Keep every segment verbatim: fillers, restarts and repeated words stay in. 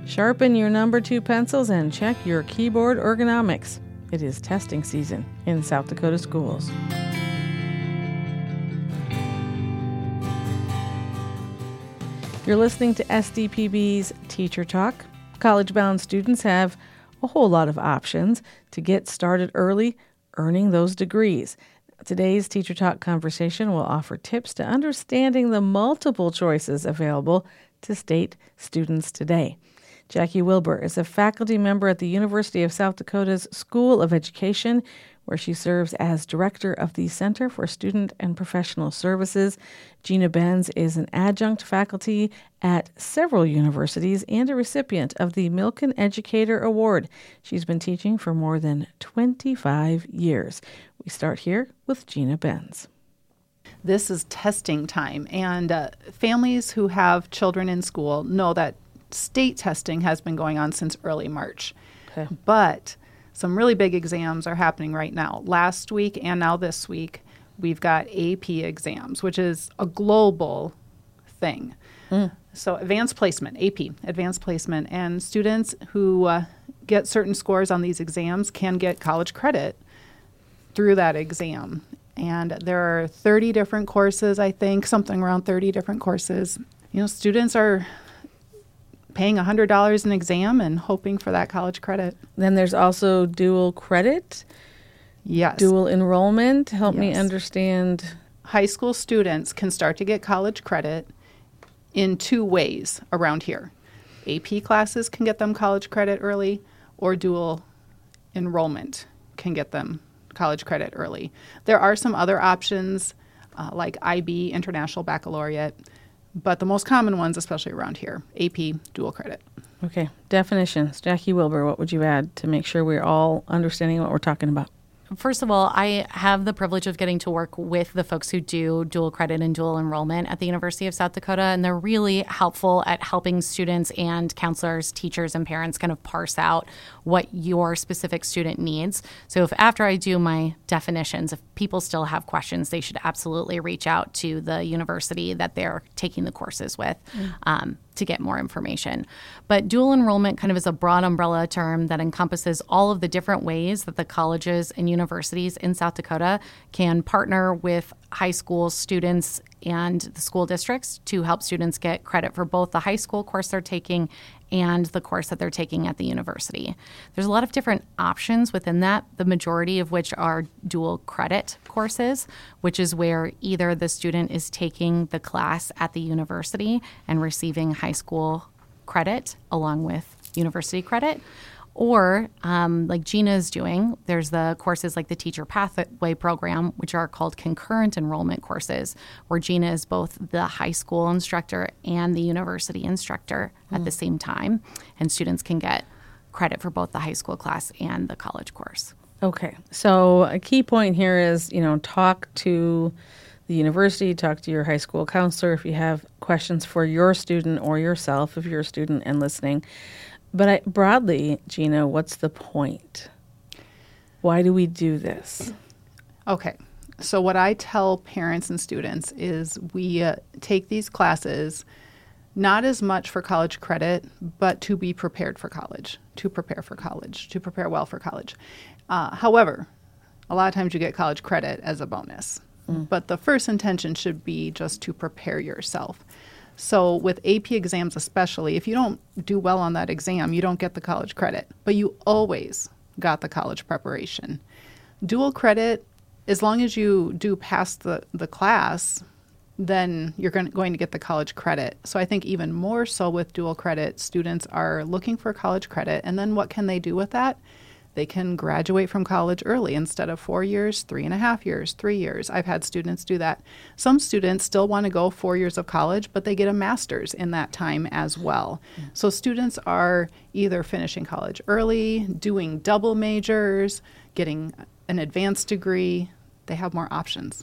Sharpen your number two pencils and check your keyboard ergonomics. It is testing season in South Dakota schools. You're listening to S D P B's Teacher Talk. College-bound students have a whole lot of options to get started early, earning those degrees. Today's Teacher Talk conversation will offer tips to understanding the multiple choices available to state students today. Jackie Wilbur is a faculty member at the University of South Dakota's School of Education, where she serves as director of the Center for Student and Professional Services. Gina Benz is an adjunct faculty at several universities and a recipient of the Milken Educator Award. She's been teaching for more than twenty-five years. We start here with Gina Benz. This is testing time, and uh, families who have children in school know that state testing has been going on since early March. Okay. But some really big exams are happening right now. Last week and now this week, we've got A P exams, which is a global thing. Mm. So advanced placement, A P, advanced placement, and students who uh, get certain scores on these exams can get college credit through that exam. And there are thirty different courses, I think, something around thirty different courses. You know, students are paying one hundred dollars an exam and hoping for that college credit. Then there's also dual credit. Yes. Dual enrollment. Help yes. me understand. High school students can start to get college credit in two ways around here. A P classes can get them college credit early, or dual enrollment can get them college credit early. There are some other options uh, like I B, International Baccalaureate, but the most common ones, especially around here, A P, dual credit. Okay. Definitions. Jackie Wilbur, what would you add to make sure we're all understanding what we're talking about? First of all, I have the privilege of getting to work with the folks who do dual credit and dual enrollment at the University of South Dakota, and they're really helpful at helping students and counselors, teachers, and parents kind of parse out what your specific student needs. So if after I do my definitions, if people still have questions, they should absolutely reach out to the university that they're taking the courses with. Mm. Um, to get more information. But dual enrollment kind of is a broad umbrella term that encompasses all of the different ways that the colleges and universities in South Dakota can partner with high school students and the school districts to help students get credit for both the high school course they're taking and the course that they're taking at the university. There's a lot of different options within that, the majority of which are dual credit courses, which is where either the student is taking the class at the university and receiving high school credit along with university credit, or um, like Gina is doing, there's the courses like the Teacher Pathway Program, which are called concurrent enrollment courses, where Gina is both the high school instructor and the university instructor mm. at the same time, and students can get credit for both the high school class and the college course. Okay, so a key point here is, you know, talk to the university, talk to your high school counselor if you have questions for your student or yourself if you're a student and listening. But I, broadly, Gina, what's the point? Why do we do this? Okay. So what I tell parents and students is we uh, take these classes not as much for college credit, but to be prepared for college, to prepare for college, to prepare well for college. Uh, however, a lot of times you get college credit as a bonus. Mm. But the first intention should be just to prepare yourself. So with A P exams especially, if you don't do well on that exam, you don't get the college credit, but you always got the college preparation. Dual credit, as long as you do pass the, the class, then you're going, going to get the college credit. So I think even more so with dual credit, students are looking for college credit, and then what can they do with that? They can graduate from college early instead of four years, three and a half years, three years. I've had students do that. Some students still want to go four years of college, but they get a master's in that time as well. Mm. So students are either finishing college early, doing double majors, getting an advanced degree. They have more options.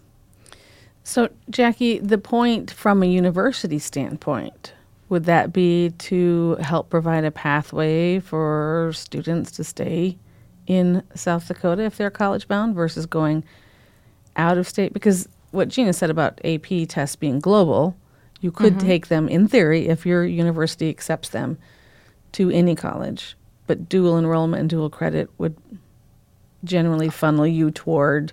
So, Jackie, the point from a university standpoint, would that be to help provide a pathway for students to stay in South Dakota if they're college-bound versus going out of state? Because what Gina said about A P tests being global, you could mm-hmm. take them in theory if your university accepts them to any college, but dual enrollment and dual credit would generally funnel you toward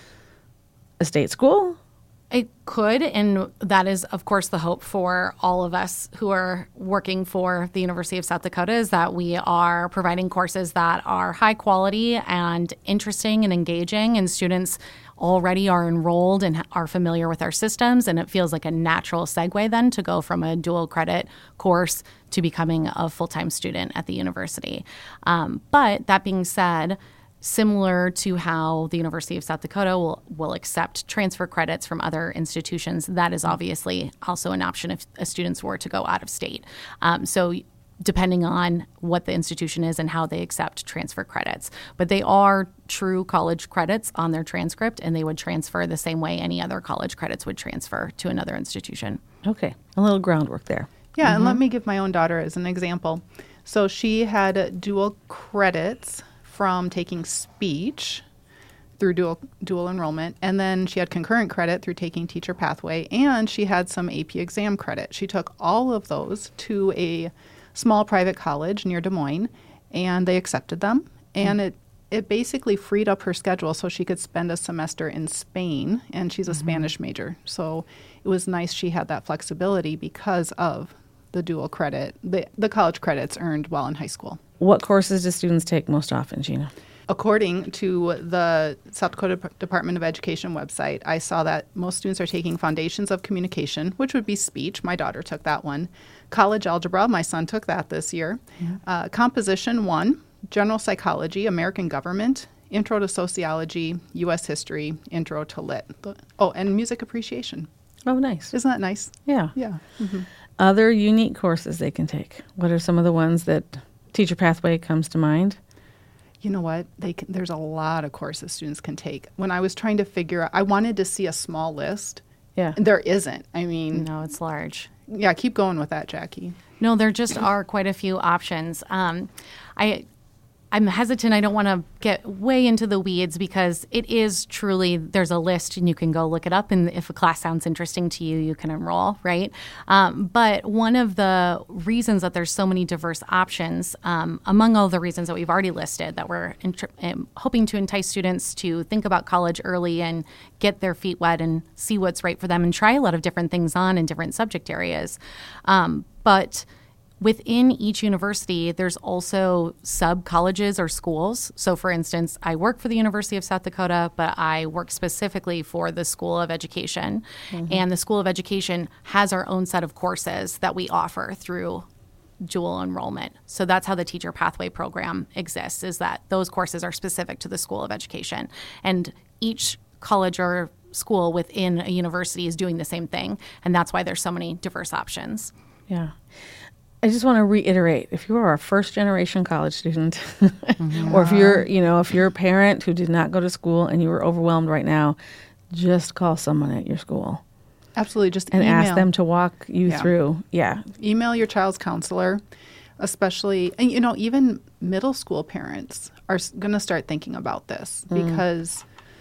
a state school? It could, and that is, of course, the hope for all of us who are working for the University of South Dakota, is that we are providing courses that are high quality and interesting and engaging, and students already are enrolled and are familiar with our systems, and it feels like a natural segue then to go from a dual credit course to becoming a full-time student at the university. Um, but that being said, similar to how the University of South Dakota will, will accept transfer credits from other institutions, that is obviously also an option if a students were to go out of state. Um, so depending on what the institution is and how they accept transfer credits. But they are true college credits on their transcript, and they would transfer the same way any other college credits would transfer to another institution. Okay, a little groundwork there. Yeah, Mm-hmm. and let me give my own daughter as an example. So she had dual credits from taking speech through dual dual enrollment, and then she had concurrent credit through taking Teacher Pathway, and she had some A P exam credit. She took all of those to a small private college near Des Moines, and they accepted them, and mm-hmm. it it basically freed up her schedule so she could spend a semester in Spain, and she's a mm-hmm. Spanish major. So it was nice she had that flexibility because of the dual credit, the, the college credits earned while in high school. What courses do students take most often, Gina? According to the South Dakota Department of Education website, I saw that most students are taking Foundations of Communication, which would be speech. My daughter took that one. College Algebra, my son took that this year. Mm-hmm. Uh, Composition one, General Psychology, American Government, Intro to Sociology, U S History, Intro to Lit. Oh, and Music Appreciation. Oh, nice. Isn't that nice? Yeah. Yeah. Mm-hmm. Other unique courses they can take. What are some of the ones that Teacher Pathway comes to mind? You know what? They can, there's a lot of courses students can take. When I was trying to figure out, I wanted to see a small list. Yeah. And there isn't. I mean. No, it's large. Yeah, keep going with that, Jackie. No, there just are quite a few options. Um, I, I'm hesitant. I don't want to get way into the weeds because it is truly, there's a list and you can go look it up. And if a class sounds interesting to you, you can enroll, right? Um, but one of the reasons that there's so many diverse options, um, among all the reasons that we've already listed, that we're int- um, hoping to entice students to think about college early and get their feet wet and see what's right for them and try a lot of different things on in different subject areas. Um, but within each university, there's also sub-colleges or schools. So, for instance, I work for the University of South Dakota, but I work specifically for the School of Education. Mm-hmm. And the School of Education has our own set of courses that we offer through dual enrollment. So that's how the Teacher Pathway program exists, is that those courses are specific to the School of Education. And each college or school within a university is doing the same thing. And that's why there's so many diverse options. Yeah. I just want to reiterate, if you are a first-generation college student, mm-hmm. or if you're, you know, if you're a parent who did not go to school and you were overwhelmed right now, just call someone at your school. Absolutely, just and email. ask them to walk you yeah. through. Yeah, email your child's counselor, especially, and you know, even middle school parents are going to start thinking about this mm. because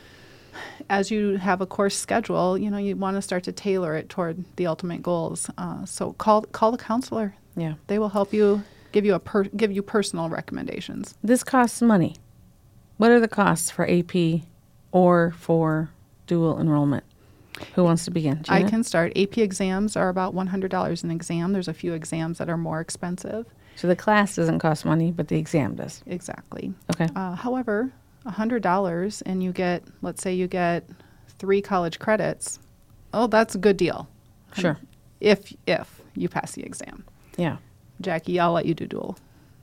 as you have a course schedule, you know, you want to start to tailor it toward the ultimate goals. Uh, so call call the counselor. Yeah, they will help you, give you a per, give you personal recommendations. This costs money. What are the costs for A P or for dual enrollment? Who wants to begin? Gina? I can start. A P exams are about one hundred dollars an exam. There's a few exams that are more expensive. So the class doesn't cost money, but the exam does. Exactly. Okay. Uh, however, one hundred dollars and you get, let's say you get three college credits. Oh, that's a good deal. Sure. If if you pass the exam. Yeah. Jackie, I'll let you do dual.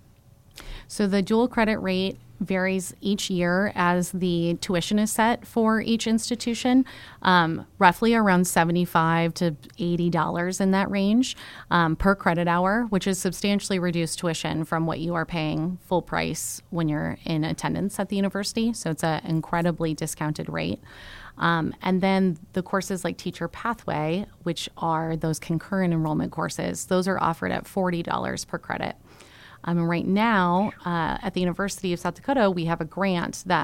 So the dual credit rate varies each year as the tuition is set for each institution, um, roughly around seventy-five to eighty dollars in that range um, per credit hour, which is substantially reduced tuition from what you are paying full price when you're in attendance at the university. So it's an incredibly discounted rate. Um, and then the courses like Teacher Pathway, which are those concurrent enrollment courses, those are offered at forty dollars per credit. Um, and right now, uh, at the University of South Dakota, we have a grant that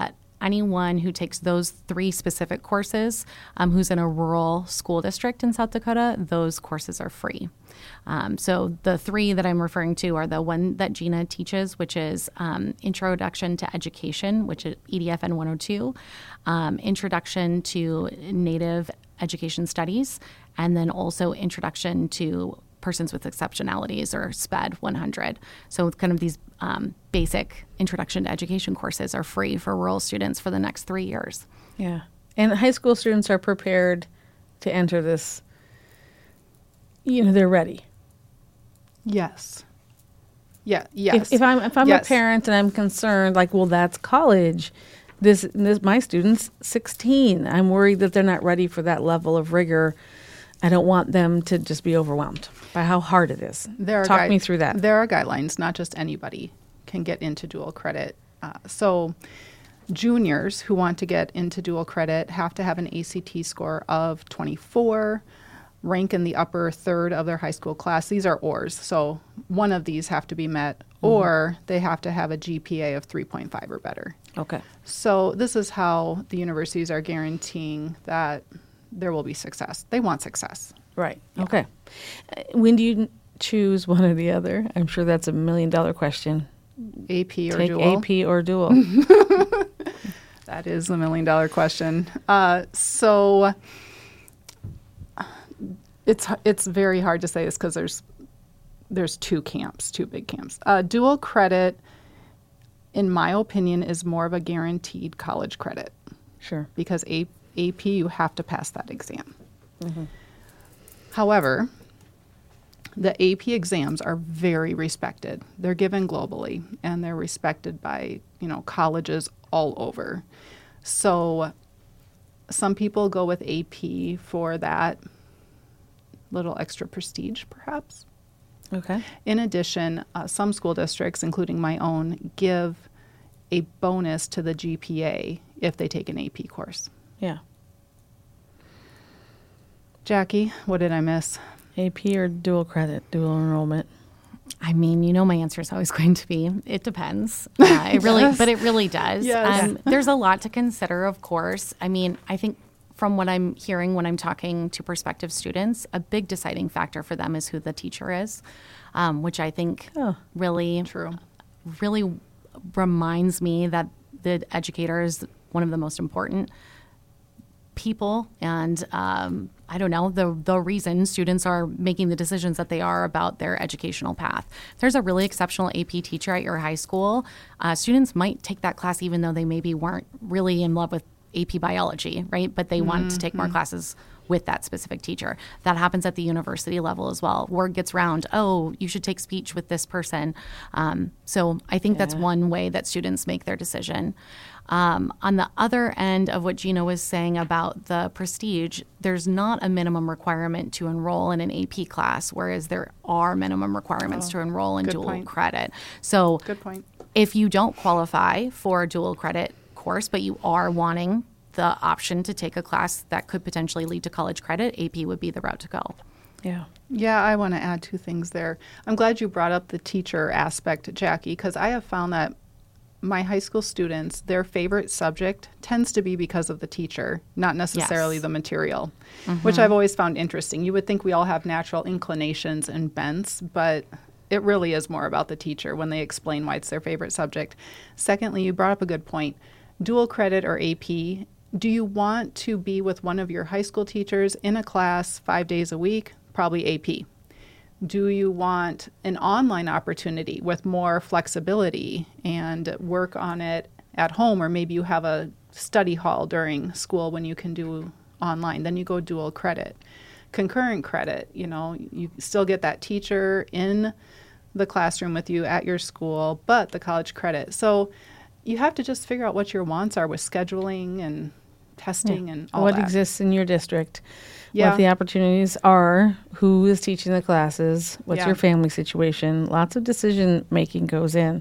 anyone who takes those three specific courses um, who's in a rural school district in South Dakota, those courses are free. Um, so the three that I'm referring to are the one that Gina teaches, which is um, Introduction to Education, which is E D F N one oh two, um, Introduction to Native Education Studies, and then also Introduction to Persons with Exceptionalities, or SPED one hundred. So kind of these um, basic Introduction to Education courses are free for rural students for the next three years. Yeah. And high school students are prepared to enter this, you know, they're ready. Yes. Yeah. Yes. If, if I'm if I'm yes. a parent and I'm concerned, like, well, that's college. This this my student's sixteen. I'm worried that they're not ready for that level of rigor. I don't want them to just be overwhelmed by how hard it is. There are Talk gui- me through that. There are guidelines. Not just anybody can get into dual credit. Uh, so juniors who want to get into dual credit have to have an A C T score of twenty-four, rank in the upper third of their high school class. These are O's. So one of these have to be met, mm-hmm. or they have to have a G P A of three point five or better. Okay. So this is how the universities are guaranteeing that there will be success. They want success. Right. Yeah. Okay. Uh, when do you choose one or the other? I'm sure that's a million dollar question. A P or Take dual? A P or dual. That is a million dollar question. Uh, so it's it's very hard to say this because there's there's two camps, two big camps. Uh, dual credit, in my opinion, is more of a guaranteed college credit. Sure. Because A- AP, you have to pass that exam. Mm-hmm. However, the A P exams are very respected. They're given globally, and they're respected by, you know, colleges all over. So some people go with A P for that little extra prestige, perhaps. Okay. In addition, uh, some school districts, including my own, give a bonus to the G P A if they take an A P course. Yeah. Jackie, what did I miss? A P or dual credit, dual enrollment? I mean, you know, my answer is always going to be, it depends. Uh, it really, Yes. but it really does. Yes. Um, there's a lot to consider, of course. I mean, I think from what I'm hearing when I'm talking to prospective students, a big deciding factor for them is who the teacher is, um, which I think Oh, really, True. really reminds me that the educator is one of the most important people, and um, I don't know, the the reason students are making the decisions that they are about their educational path. If there's a really exceptional A P teacher at your high school, uh, students might take that class even though they maybe weren't really in love with A P biology, right? But they mm-hmm. want to take more classes with that specific teacher. That happens at the university level as well. Word gets round, oh, you should take speech with this person. Um, so I think yeah. that's one way that students make their decision. Um, on the other end of what Gina was saying about the prestige, there's not a minimum requirement to enroll in an A P class, whereas there are minimum requirements oh, to enroll in dual point. credit. So Good point. If you don't qualify for a dual credit course, but you are wanting the option to take a class that could potentially lead to college credit, A P would be the route to go. yeah. Yeah, I want to add two things there. I'm glad you brought up the teacher aspect, Jackie, because I have found that my high school students, their favorite subject tends to be because of the teacher, not necessarily yes. the material, mm-hmm. which I've always found interesting. You would think we all have natural inclinations and bents, but it really is more about the teacher when they explain why it's their favorite subject. Secondly, you brought up a good point. Dual credit or A P, do you want to be with one of your high school teachers in a class five days a week? Probably A P. Do you want an online opportunity with more flexibility and work on it at home, or maybe you have a study hall during school when you can do online? Then you go dual credit. Concurrent credit, you know, you still get that teacher in the classroom with you at your school, but the college credit. So you have to just figure out what your wants are with scheduling and testing yeah. and all what that. exists in your district. Yeah. What the opportunities are, who is teaching the classes, what's Yeah. your family situation. Lots of decision making goes in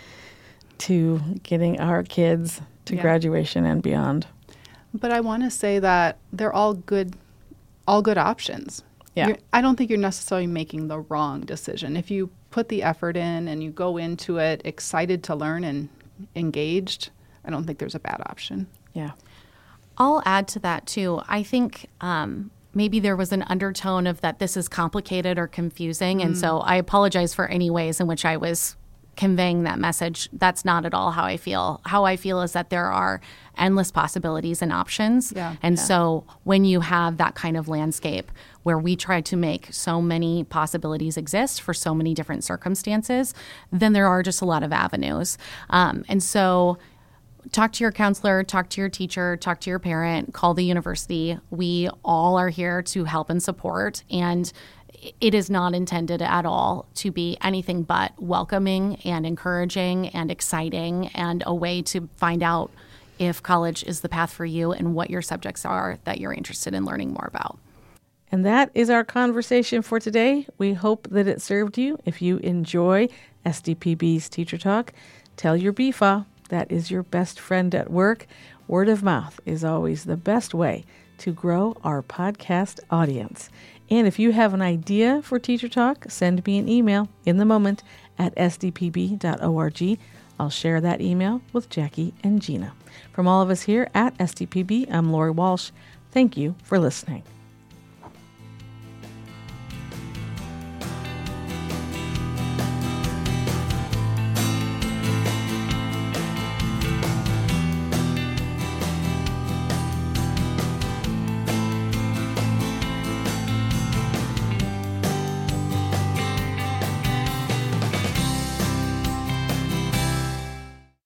to getting our kids to Yeah. graduation and beyond. But I want to say that they're all good, all good options. Yeah. You're, I don't think you're necessarily making the wrong decision. If you put the effort in and you go into it excited to learn and engaged, I don't think there's a bad option. Yeah. I'll add to that too. I think um, maybe there was an undertone of that this is complicated or confusing. Mm. And so I apologize for any ways in which I was conveying that message. That's not at all how I feel. How I feel is that there are endless possibilities and options. Yeah, and yeah. so when you have that kind of landscape where we try to make so many possibilities exist for so many different circumstances, then there are just a lot of avenues. Um, and so talk to your counselor, talk to your teacher, talk to your parent, call the university. We all are here to help and support. And it is not intended at all to be anything but welcoming and encouraging and exciting and a way to find out if college is the path for you and what your subjects are that you're interested in learning more about. And that is our conversation for today. We hope that it served you. If you enjoy S D P B's Teacher Talk, tell your B F A. That is your best friend at work. Word of mouth is always the best way to grow our podcast audience. And if you have an idea for Teacher Talk, send me an email in the moment at s d p b dot org. I'll share that email with Jackie and Gina. From all of us here at S D P B, I'm Lori Walsh. Thank you for listening.